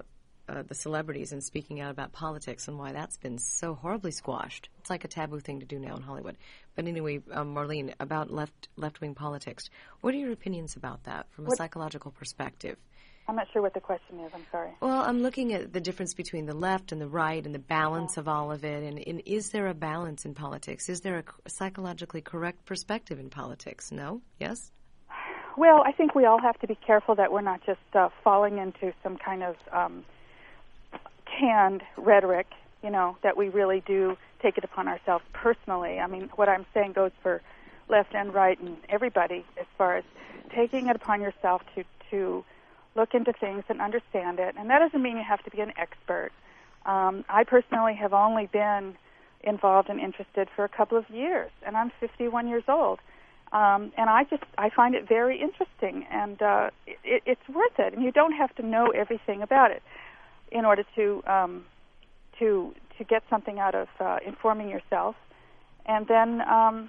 uh, the celebrities and speaking out about politics and why that's been so horribly squashed. It's like a taboo thing to do now in Hollywood. But anyway, um, Marlene, about left left wing politics, what are your opinions about that from a what? psychological perspective? I'm not sure what the question is. I'm sorry. Well, I'm looking at the difference between the left and the right and the balance of all of it. And, and is there a balance in politics? Is there a psychologically correct perspective in politics? No? Yes? Well, I think we all have to be careful that we're not just uh, falling into some kind of um, canned rhetoric, you know, that we really do take it upon ourselves personally. I mean, what I'm saying goes for left and right and everybody as far as taking it upon yourself to to look into things and understand it. And that doesn't mean you have to be an expert. Um, I personally have only been involved and interested for a couple of years, and I'm fifty-one years old. Um, and I just, I find it very interesting, and uh, it, it's worth it. And you don't have to know everything about it in order to um, to to get something out of uh, informing yourself. And then um,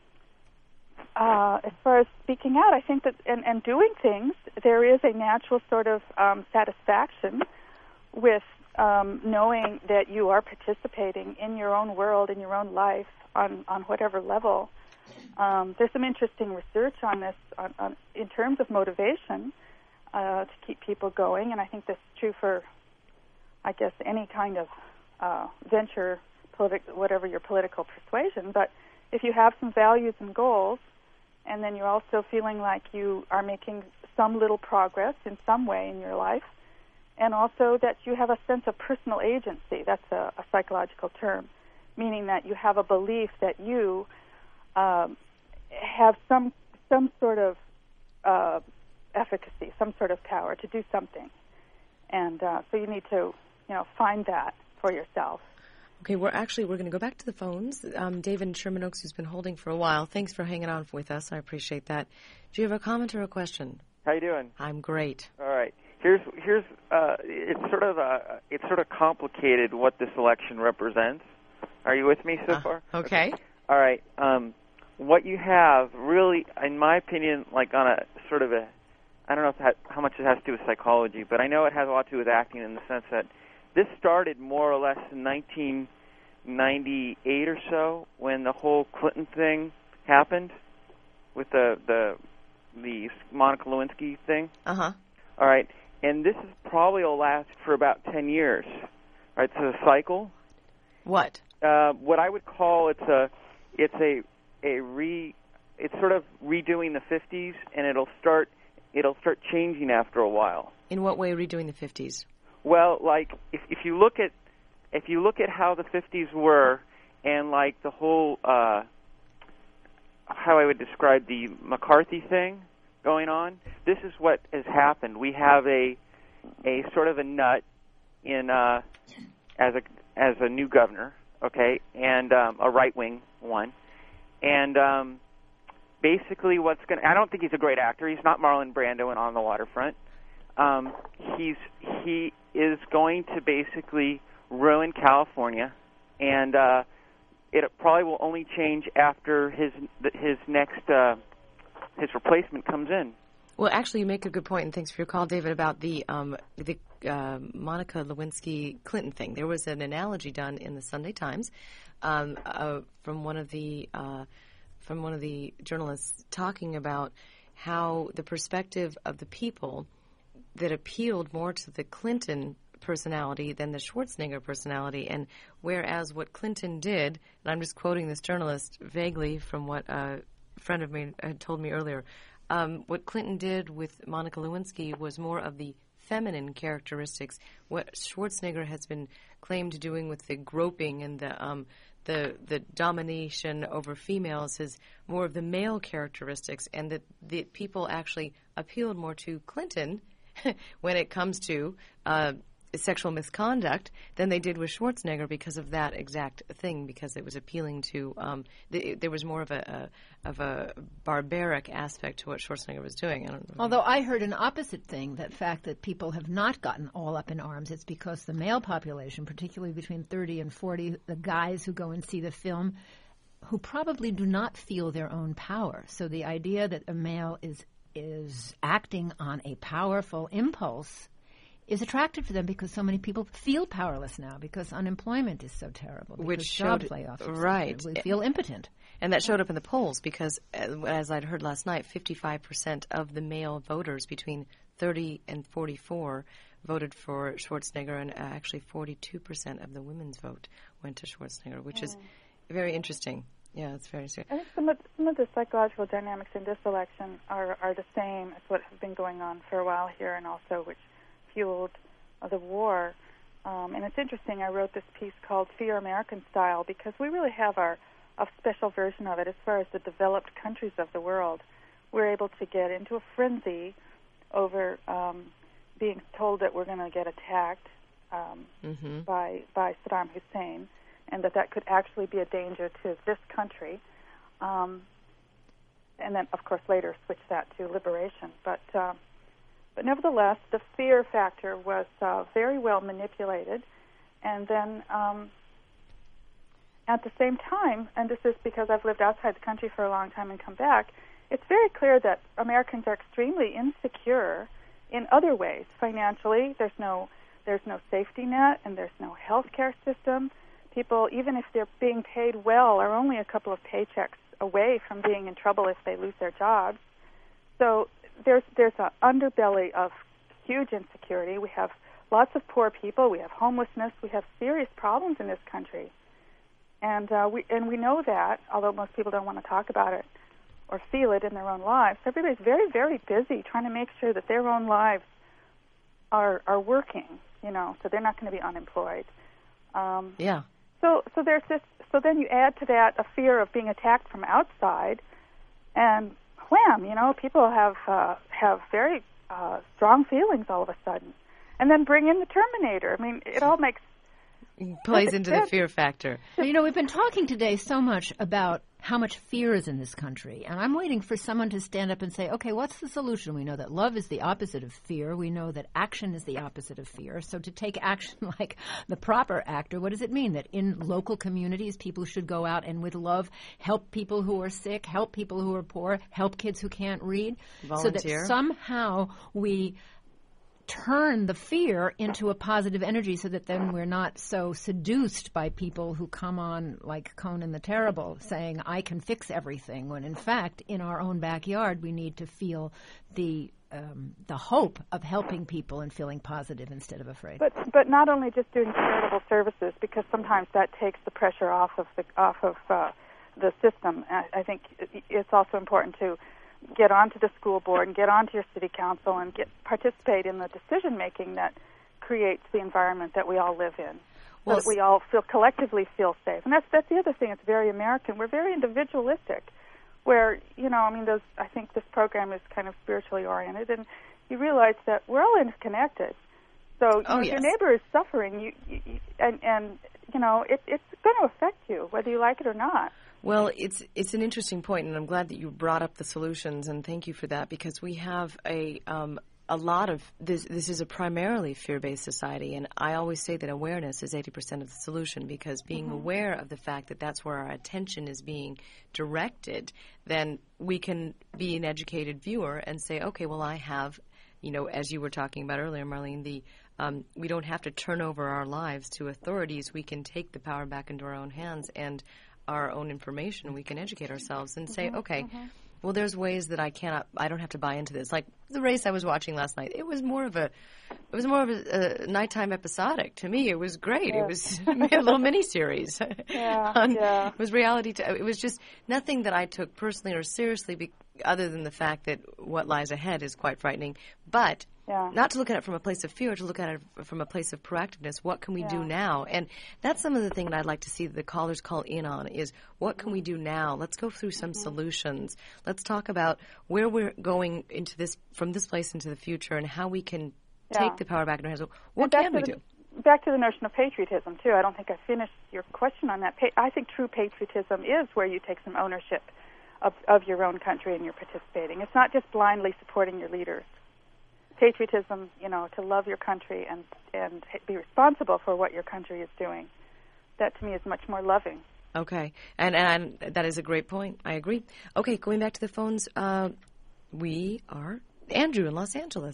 uh, as far as speaking out, I think that, and, and doing things, there is a natural sort of um, satisfaction with um, knowing that you are participating in your own world, in your own life, on, on whatever level. Um, there's some interesting research on this on, on, in terms of motivation uh, to keep people going, and I think that's true for, I guess, any kind of uh, venture, politi- whatever your political persuasion. But if you have some values and goals, and then you're also feeling like you are making some little progress in some way in your life, and also that you have a sense of personal agency, that's a, a psychological term, meaning that you have a belief that you um, have some some sort of uh, efficacy, some sort of power to do something. And uh, so you need to, you know, find that for yourself. Okay, we're actually, we're going to go back to the phones. Um, David in Sherman Oaks, who's been holding for a while, thanks for hanging on with us. I appreciate that. Do you have a comment or a question? How you doing? I'm great. All right. Here's here's uh, it's sort of a, it's sort of complicated what this election represents. Are you with me so uh, far? Okay. okay. All right. Um, what you have really, in my opinion, like on a sort of a, I don't know if that, how much it has to do with psychology, but I know it has a lot to do with acting in the sense that this started more or less in nineteen ninety-eight or so when the whole Clinton thing happened with the the the Monica Lewinsky thing. Uh huh. All right, and this is probably will last for about ten years. All right, so the cycle. What? Uh, what I would call it's a it's a a re it's sort of redoing the fifties, and it'll start it'll start changing after a while. In what way redoing the fifties? Well, like if if you look at if you look at how the fifties were, and like the whole uh, how I would describe the McCarthy thing going on, this is what has happened. We have a a sort of a nut in uh, as a as a new governor, okay, and um, a right wing one, and um, basically what's going to I don't think he's a great actor. He's not Marlon Brando in On the Waterfront. Um, he's he is going to basically ruin California, and uh, it probably will only change after his his next uh, his replacement comes in. Well, actually, you make a good point, and thanks for your call, David, about the um, the uh, Monica Lewinsky Clinton thing. There was an analogy done in the Sunday Times um, uh, from one of the uh, from one of the journalists talking about how the perspective of the people that appealed more to the Clinton personality than the Schwarzenegger personality, and whereas what Clinton did, and I'm just quoting this journalist vaguely from what a friend of mine had told me earlier, um, what Clinton did with Monica Lewinsky was more of the feminine characteristics. What Schwarzenegger has been claimed doing with the groping and the um, the the domination over females is more of the male characteristics, and that the people actually appealed more to Clinton when it comes to uh, sexual misconduct than they did with Schwarzenegger because of that exact thing, because it was appealing to um, th- there was more of a, a of a barbaric aspect to what Schwarzenegger was doing. I don't know. Although I heard an opposite thing, that fact that people have not gotten all up in arms, it's because the male population, particularly between thirty and forty, the guys who go and see the film, who probably do not feel their own power. So the idea that a male is is acting on a powerful impulse is attractive to them because so many people feel powerless now because unemployment is so terrible. Because Which job showed, layoffs. right. We feel impotent. And that showed up in the polls because, as I'd heard last night, fifty-five percent of the male voters between thirty and forty-four voted for Schwarzenegger, and actually forty-two percent of the women's vote went to Schwarzenegger, which yeah. is very interesting. Yeah, it's very serious. I think some of, some of the psychological dynamics in this election are, are the same as what has been going on for a while here, and also which fueled uh, the war. Um, and it's interesting, I wrote this piece called Fear American Style because we really have our a special version of it as far as the developed countries of the world. We're able to get into a frenzy over um, being told that we're going to get attacked um, mm-hmm. by by Saddam Hussein, and that that could actually be a danger to this country. Um, and then, of course, later switch that to liberation. But uh, but nevertheless, the fear factor was uh, very well manipulated. And then um, at the same time, and this is because I've lived outside the country for a long time and come back, it's very clear that Americans are extremely insecure in other ways. Financially, there's no there's no safety net and there's no health care system. People, even if they're being paid well, are only a couple of paychecks away from being in trouble if they lose their jobs. So there's there's an underbelly of huge insecurity. We have lots of poor people. We have homelessness. We have serious problems in this country, and uh, we and we know that. Although most people don't want to talk about it or feel it in their own lives, everybody's very very busy trying to make sure that their own lives are are working. You know, so they're not going to be unemployed. Um, yeah. So, so there's this. So then you add to that a fear of being attacked from outside, and wham! You know, people have uh, have very uh, strong feelings all of a sudden, and then bring in the Terminator. I mean, it all makes plays into the fear factor. Well, you know, we've been talking today so much about how much fear is in this country, and I'm waiting for someone to stand up and say, okay, what's the solution? We know that love is the opposite of fear. We know that action is the opposite of fear. So to take action like the proper actor, what does it mean? That in local communities, people should go out and with love help people who are sick, help people who are poor, help kids who can't read, volunteer. So that somehow we turn the fear into a positive energy so that then we're not so seduced by people who come on like Conan the Terrible saying, I can fix everything, when in fact, in our own backyard, we need to feel the um, the hope of helping people and feeling positive instead of afraid. But but not only just doing charitable services, because sometimes that takes the pressure off of the off of uh, the system. I, I think it's also important to get onto the school board and get onto your city council and get participate in the decision making that creates the environment that we all live in, well, so that we all feel collectively feel safe. And that's that's the other thing. It's very American. We're very individualistic, where you know, I mean, those. I think this program is kind of spiritually oriented, and you realize that we're all interconnected. So oh, if yes. your neighbor is suffering, you, you, you and and you know, it, it's going to affect you whether you like it or not. Well, it's it's an interesting point, and I'm glad that you brought up the solutions, and thank you for that, because we have a um, a lot of this. This is a primarily fear-based society, and I always say that awareness is eighty percent of the solution, because being mm-hmm. aware of the fact that that's where our attention is being directed, then we can be an educated viewer and say, okay, well, I have, you know, as you were talking about earlier, Marlene, the um, we don't have to turn over our lives to authorities. We can take the power back into our own hands and our own information. We can educate ourselves and say, mm-hmm, okay, mm-hmm. well, there's ways that I cannot, I don't have to buy into this. Like the race I was watching last night, it was more of a, it was more of a, a nighttime episodic. To me, it was great. Yeah. It was a little mini-series. Yeah, on, yeah. It was reality. To, it was just nothing that I took personally or seriously, be, other than the fact that what lies ahead is quite frightening. But yeah. not to look at it from a place of fear, to look at it from a place of proactiveness. What can we yeah. do now? And that's some of the thing that I'd like to see the callers call in on is, what can we do now? Let's go through some mm-hmm. solutions. Let's talk about where we're going into this, from this place into the future, and how we can yeah. take the power back in our hands. What can we the, do? Back to the notion of patriotism, too. I don't think I finished your question on that. Pa- I think true patriotism is where you take some ownership of, of your own country and you're participating. It's not just blindly supporting your leaders. Patriotism, you know, to love your country and and be responsible for what your country is doing, that to me is much more loving. Okay, and and that is a great point. I agree. Okay, going back to the phones, uh, we are Andrew in Los Angeles.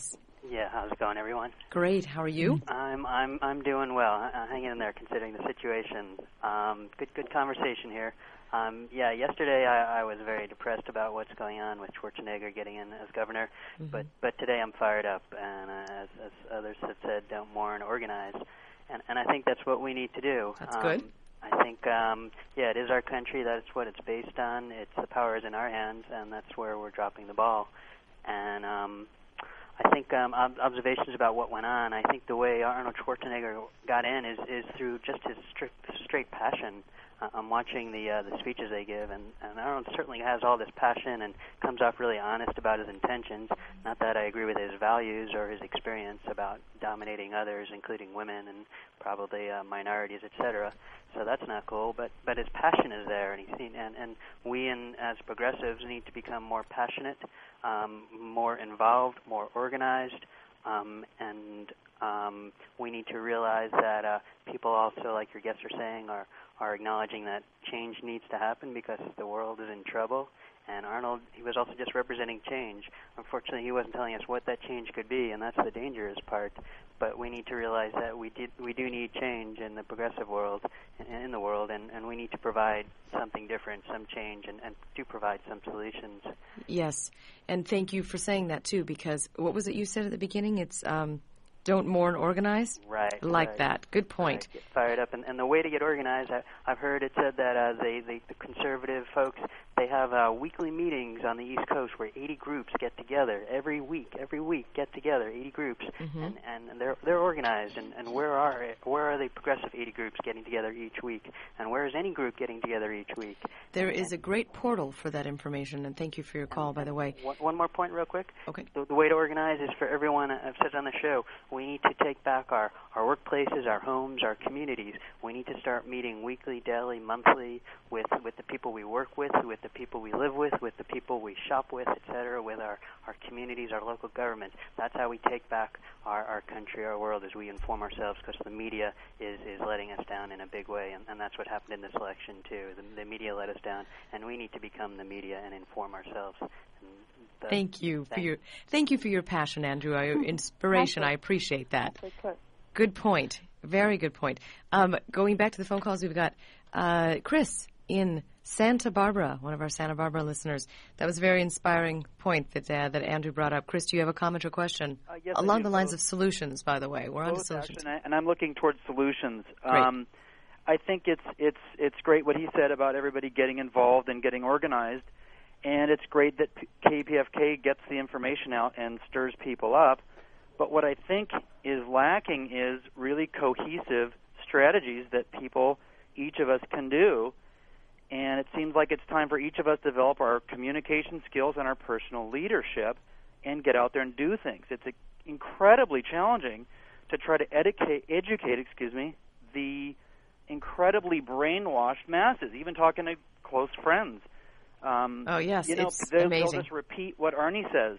Yeah, how's it going, everyone? Great. How are you? I'm I'm I'm doing well. Uh, hanging in there, considering the situation. Um, good good conversation here. Um, yeah, yesterday I, I was very depressed about what's going on with Schwarzenegger getting in as governor, mm-hmm. but but today I'm fired up, and uh, as, as others have said, don't mourn, organize, and and I think that's what we need to do. That's um, good. I think, um, yeah, it is our country. That's what it's based on. It's the power is in our hands, and that's where we're dropping the ball. And um, I think um, ob- observations about what went on. I think the way Arnold Schwarzenegger got in is, is through just his straight, straight passion. Uh, I'm watching the uh, the speeches they give, and, and Arnold certainly has all this passion and comes off really honest about his intentions. Not that I agree with his values or his experience about dominating others, including women and probably uh, minorities, et cetera. So that's not cool. But but his passion is there, and he's seen, and and we, in, as progressives, need to become more passionate, um, more involved, more organized, um, and um, we need to realize that uh, people also, like your guests are saying, are are acknowledging that change needs to happen because the world is in trouble. And Arnold, he was also just representing change. Unfortunately, he wasn't telling us what that change could be, and that's the dangerous part. But we need to realize that we did, we do need change in the progressive world, in, in the world, and, and we need to provide something different, some change, and, and do provide some solutions. Yes, and thank you for saying that, too, because what was it you said at the beginning? It's um, don't mourn, organize? Right. I like right. that. Good point. Right. Get fired up. And, and the way to get organized, I, I've heard it said that uh, they, they, the conservative folks, they have uh, weekly meetings on the East Coast where eighty groups get together every week. Every week get together, eighty groups, mm-hmm. and, and they're they're organized. And, and where are where are the progressive eighty groups getting together each week? And where is any group getting together each week? There and, is a great portal for that information. And thank you for your call, and, by the way. One, one more point, real quick. Okay. The, the way to organize is for everyone. I've said on the show, we need to take back our our workplaces, our homes, our communities. We need to start meeting weekly, daily, monthly with with the people we work with, with the people we live with, with the people we shop with, et cetera, with our, our communities, our local governments. That's how we take back our, our country, our world, as we inform ourselves, because the media is, is letting us down in a big way, and, and that's what happened in this election, too. The, the media let us down, and we need to become the media and inform ourselves. The, thank you for your thank you for your passion, Andrew. Your inspiration. I appreciate that. Good point. Very good point. Um, going back to the phone calls, we've got uh, Chris in Santa Barbara, one of our Santa Barbara listeners. That was a very inspiring point that uh, that Andrew brought up. Chris, do you have a comment or question? Uh, yes, Along the both. lines of solutions, by the way. We're on to solutions. Actually, and I'm looking towards solutions. Great. Um, I think it's it's it's great what he said about everybody getting involved and getting organized, and it's great that K P F K gets the information out and stirs people up. But what I think is lacking is really cohesive strategies that people, each of us, can do. And it seems like it's time for each of us to develop our communication skills and our personal leadership and get out there and do things. It's incredibly challenging to try to educate, educate, excuse me, the incredibly brainwashed masses, even talking to close friends. Um, oh, yes, you know, it's they'll, amazing. They'll just repeat what Arnie says.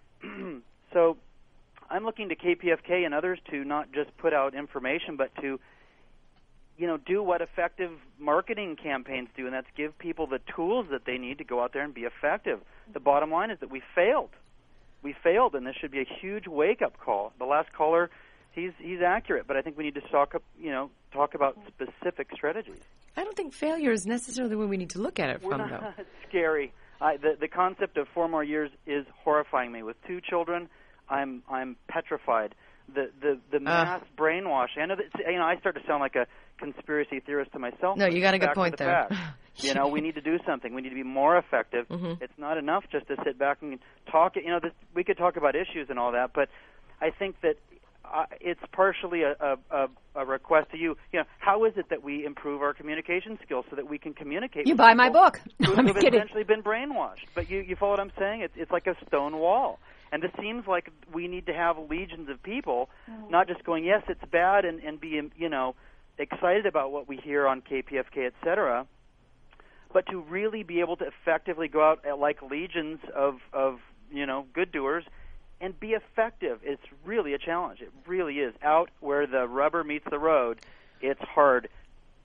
So I'm looking to K P F K and others to not just put out information, but to you know, do what effective marketing campaigns do, and that's give people the tools that they need to go out there and be effective. The bottom line is that we failed. We failed, and this should be a huge wake-up call. The last caller, he's he's accurate, but I think we need to talk, you know, talk about specific strategies. I don't think failure is necessarily the way we need to look at it We're from, not, though. It's scary. I, the the concept of four more years is horrifying me. With two children, I'm I'm petrified. The the the mass uh, brainwash. I know that, you know, I start to sound like a conspiracy theorist to myself. No, you got a good Back point to the there. You know, we need to do something. We need to be more effective. Mm-hmm. It's not enough just to sit back and talk. You know, this, we could talk about issues and all that, but I think that uh, it's partially a, a, a request to you. You know, how is it that we improve our communication skills so that we can communicate? You with buy my book. Who, I'm who've kidding. essentially been brainwashed. But you, you follow what I'm saying? It's, it's like a stone wall. And it seems like we need to have legions of people, mm-hmm. not just going, yes, it's bad, and, and be, you know, excited about what we hear on K P F K, et cetera, but to really be able to effectively go out like legions of, of you know, good doers and be effective. It's really a challenge. It really is. Out where the rubber meets the road, it's hard.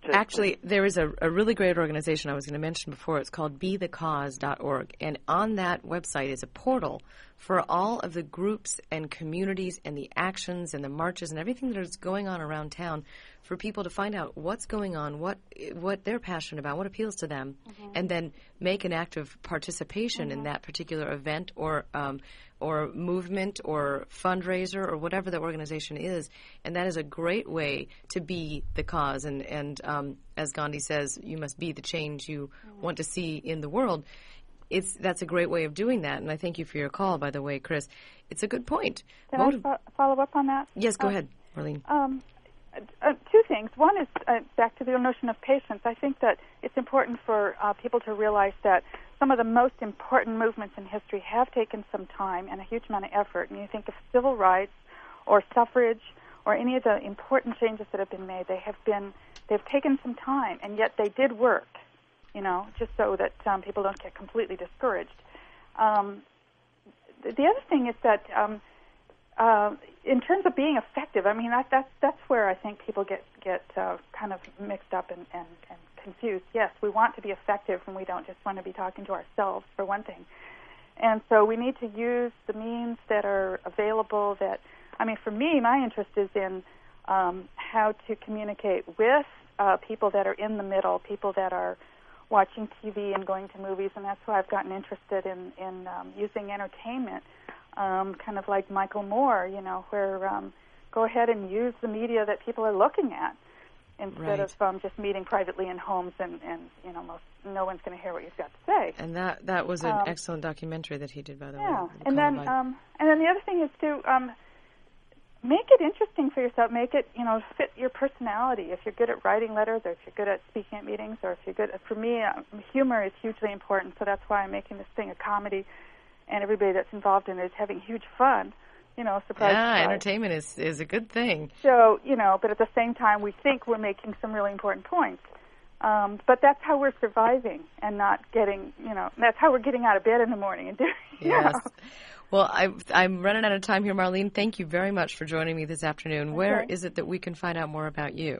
To, Actually, there is a, a really great organization I was going to mention before. It's called be the cause dot org. And on that website is a portal for all of the groups and communities and the actions and the marches and everything that is going on around town for people to find out what's going on, what what they're passionate about, what appeals to them, mm-hmm. and then make an active participation mm-hmm. in that particular event or um, or movement or fundraiser or whatever the organization is. And that is a great way to be the cause. And, and um, as Gandhi says, you must be the change you mm-hmm. want to see in the world. It's that's a great way of doing that, and I thank you for your call, by the way, Chris. It's a good point. Can Motiv- I fo- follow up on that? Yes, go uh, ahead, Marlene. Um, uh, two things. One is uh, back to the notion of patience. I think that it's important for uh, people to realize that some of the most important movements in history have taken some time and a huge amount of effort. And you think of civil rights or suffrage or any of the important changes that have been made, they have been they've taken some time, and yet they did work. You know, just so that um, people don't get completely discouraged. Um, th- the other thing is that um, uh, in terms of being effective, I mean, that, that's that's where I think people get get uh, kind of mixed up and, and, and confused. Yes, we want to be effective, and we don't just want to be talking to ourselves, for one thing. And so we need to use the means that are available. That I mean, for me, my interest is in um, how to communicate with uh, people that are in the middle, people that are watching T V and going to movies, and that's why I've gotten interested in, in um, using entertainment, um, kind of like Michael Moore, you know, where um, go ahead and use the media that people are looking at instead right. of um, just meeting privately in homes and, and you know, most, no one's going to hear what you've got to say. And that, that was an um, excellent documentary that he did, by the yeah. way. Yeah, and then, um, and then the other thing is to um, make it interesting for yourself. Make it, you know, fit your personality. If you're good at writing letters, or if you're good at speaking at meetings, or if you're good at, for me, uh, humor is hugely important. So that's why I'm making this thing a comedy, and everybody that's involved in it is having huge fun. You know, surprise. Yeah, surprise. entertainment is is a good thing. So, you know, but at the same time, we think we're making some really important points. Um, but that's how we're surviving and not getting, you know, that's how we're getting out of bed in the morning and doing. Yes. You know. Well, I, I'm running out of time here, Marlene. Thank you very much for joining me this afternoon. Okay. Where is it that we can find out more about you?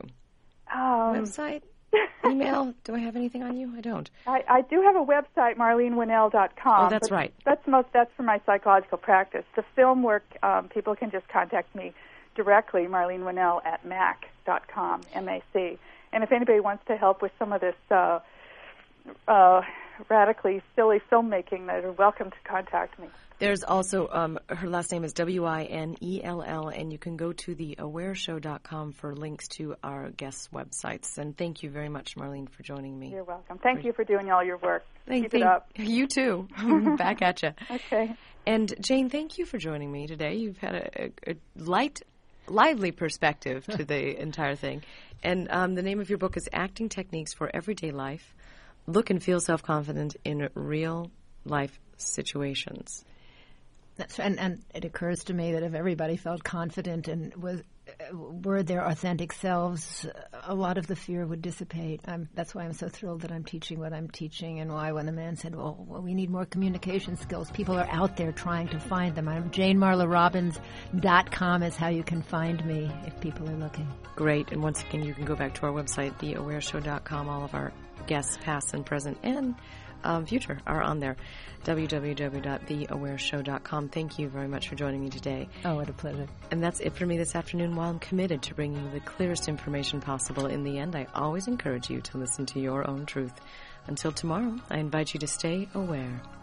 Um, Website? Email? Do I have anything on you? I don't. I, I do have a website, marlene winnell dot com. Oh, that's right. That's most. That's for my psychological practice. The film work, um, people can just contact me directly, Marlene Winnell at mac dot com, M A C. And if anybody wants to help with some of this uh, uh, radically silly filmmaking, they're welcome to contact me. There's also, um, her last name is W I N E L L, and you can go to the aware show dot com for links to our guests' websites. And thank you very much, Marlene, for joining me. You're welcome. Thank for, you for doing all your work. Thank, Keep thank, it up. You too. Back at you. Okay. And Jane, thank you for joining me today. You've had a, a, a light, lively perspective to the entire thing. And um, the name of your book is Acting Techniques for Everyday Life. Look and feel self-confident in real life situations. That's, and, and it occurs to me that if everybody felt confident and was uh, were their authentic selves, a lot of the fear would dissipate. I'm, that's why I'm so thrilled that I'm teaching what I'm teaching, and why when the man said, well, well, we need more communication skills, people are out there trying to find them. I'm Jane Marla Robbins dot com is how you can find me if people are looking. Great. And once again, you can go back to our website, the aware show dot com. All of our guests, past and present, and Um, future are on there, w w w dot the aware show dot com. Thank you very much for joining me today. Oh, what a pleasure. And that's it for me this afternoon. While I'm committed to bringing you the clearest information possible, in the end, I always encourage you to listen to your own truth. Until tomorrow, I invite you to stay aware.